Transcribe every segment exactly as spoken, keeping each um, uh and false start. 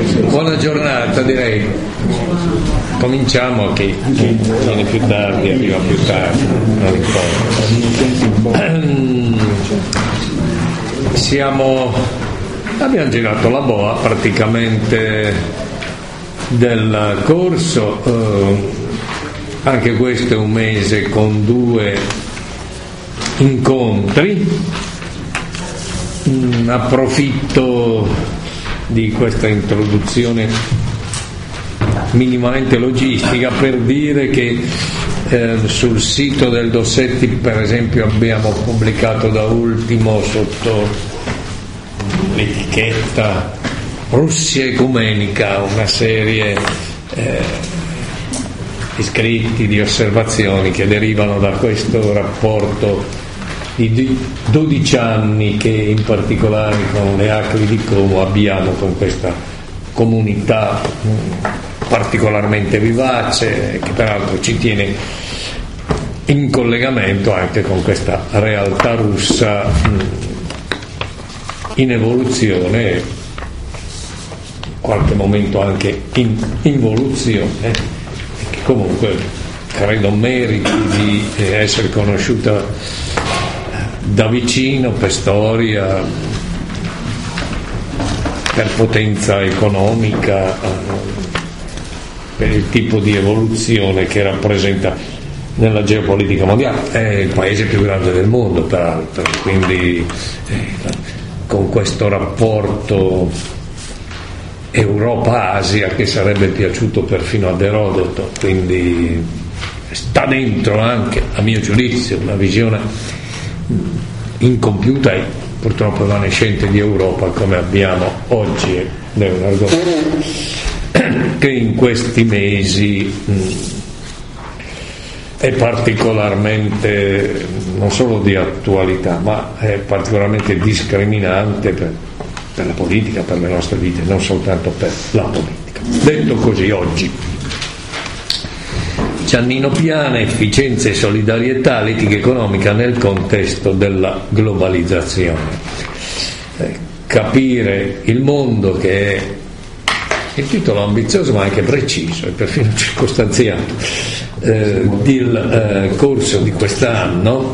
Buona giornata, direi. Cominciamo, che viene più tardi, arriva più tardi, non importa. Siamo, abbiamo girato la boa praticamente del corso, eh, anche questo è un mese con due incontri. Mm, approfitto di questa introduzione minimamente logistica per dire che eh, sul sito del Dossetti, per esempio, abbiamo pubblicato da ultimo sotto l'etichetta Russia Ecumenica una serie eh, di scritti, di osservazioni che derivano da questo rapporto di dodici anni che in particolare con le Acri di Como abbiamo con questa comunità particolarmente vivace, che peraltro ci tiene in collegamento anche con questa realtà russa in evoluzione, in qualche momento anche in involuzione, e che comunque credo meriti di essere conosciuta da vicino per storia, per potenza economica, per il tipo di evoluzione che rappresenta nella geopolitica mondiale. È il paese più grande del mondo, peraltro, quindi eh, con questo rapporto Europa-Asia che sarebbe piaciuto perfino ad Erodoto, quindi sta dentro anche, a mio giudizio, una visione incompiuta e purtroppo evanescente di Europa come abbiamo oggi, ed è un argomento che in questi mesi mh, è particolarmente non solo di attualità, ma è particolarmente discriminante per, per la politica, per le nostre vite, non soltanto per la politica. Detto così, oggi Giannino Piana, efficienza e solidarietà, l'etica economica nel contesto della globalizzazione. Eh, capire il mondo, che è il titolo ambizioso ma anche preciso e perfino circostanziato eh, del eh, corso di quest'anno,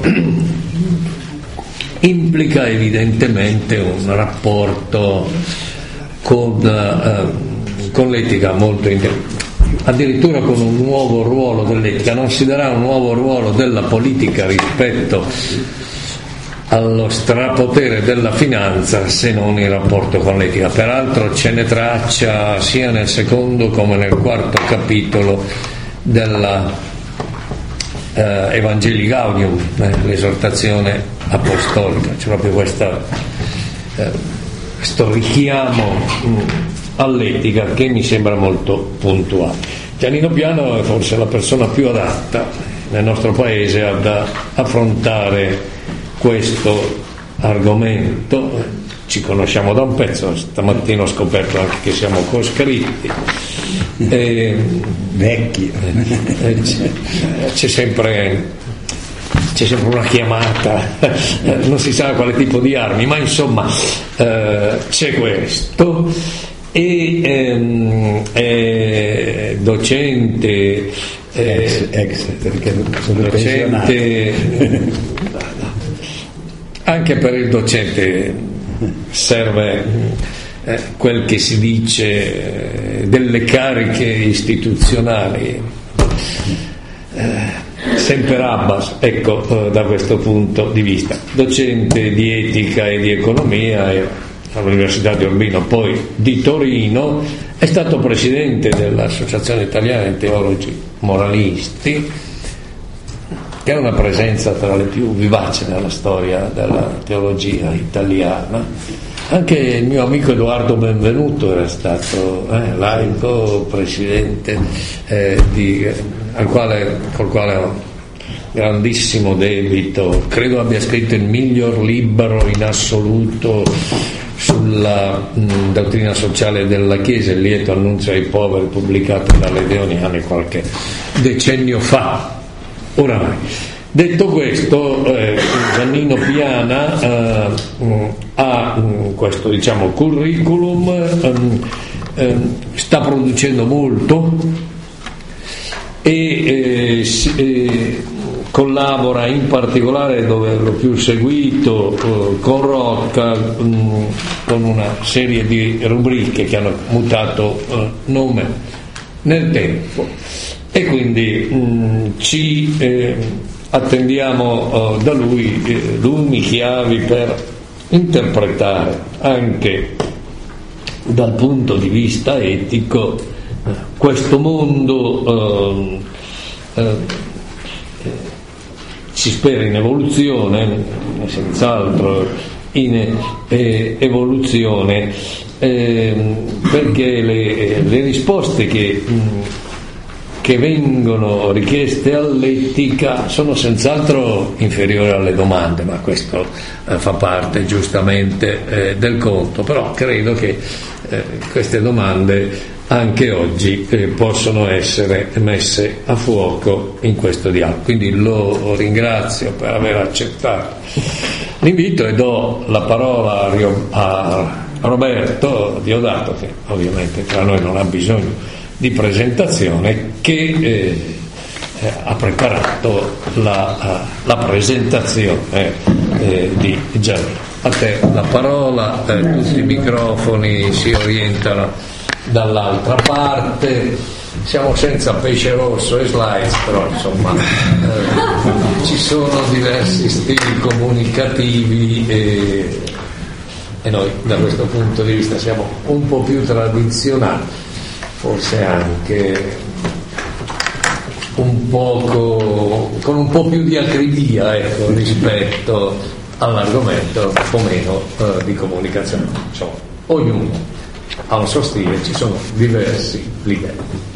implica evidentemente un rapporto con, eh, con l'etica molto interessante, addirittura con un nuovo ruolo dell'etica. Non si darà un nuovo ruolo della politica rispetto allo strapotere della finanza se non in rapporto con l'etica. Peraltro ce ne traccia sia nel secondo come nel quarto capitolo della eh, Evangelii Gaudium, eh, l'esortazione apostolica. C'è proprio questa, eh, questo richiamo mh, all'etica che mi sembra molto puntuale. Giannino Piano è forse la persona più adatta nel nostro paese ad affrontare questo argomento. Ci conosciamo da un pezzo, stamattina ho scoperto anche che siamo coscritti e, vecchi e c'è, c'è sempre c'è sempre una chiamata, non si sa quale tipo di armi, ma insomma eh, c'è questo. E ehm, è docente eh, ex, ex perché sono docente anche per il docente serve eh, quel che si dice eh, delle cariche istituzionali, eh, sempre abbas, ecco, eh, da questo punto di vista, docente di etica e di economia e all'Università di Urbino, poi di Torino, è stato presidente dell'Associazione Italiana di Teologi Moralisti, che è una presenza tra le più vivaci nella storia della teologia italiana. Anche il mio amico Edoardo Benvenuto era stato eh, laico, presidente eh, di, al quale, col quale ho grandissimo debito, credo abbia scritto il miglior libro in assoluto sulla mh, dottrina sociale della Chiesa, il lieto annunzio ai poveri, pubblicato dalle Leoniane qualche decennio fa. Oramai, detto questo, eh, Giannino Piana eh, ha mh, questo, diciamo, curriculum, eh, eh, sta producendo molto e eh, si, eh, collabora in particolare, dove l'ho più seguito, eh, con Rocca, mh, con una serie di rubriche che hanno mutato eh, nome nel tempo, e quindi mh, ci eh, attendiamo eh, da lui eh, lumi chiavi per interpretare anche dal punto di vista etico eh, questo mondo eh, eh, si spera in evoluzione, senz'altro in eh, evoluzione, eh, perché le, le risposte che, mh, che vengono richieste all'etica sono senz'altro inferiori alle domande, ma questo eh, fa parte giustamente eh, del conto, però credo che eh, queste domande anche oggi eh, possono essere messe a fuoco in questo dialogo. Quindi lo ringrazio per aver accettato l'invito e do la parola a, Rio, a Roberto Diodato, che ovviamente tra noi non ha bisogno di presentazione, che eh, eh, ha preparato la, la presentazione eh, di Gianni. A te la parola, eh, tutti i microfoni si orientano dall'altra parte, siamo senza pesce rosso e slides, però insomma eh, ci sono diversi stili comunicativi e, e noi da questo punto di vista siamo un po' più tradizionali, forse anche un poco con un po' più di acribia, ecco, rispetto all'argomento, un po' meno eh, di comunicazione. Insomma, ognuno ha un suo stile, ci sono diversi livelli.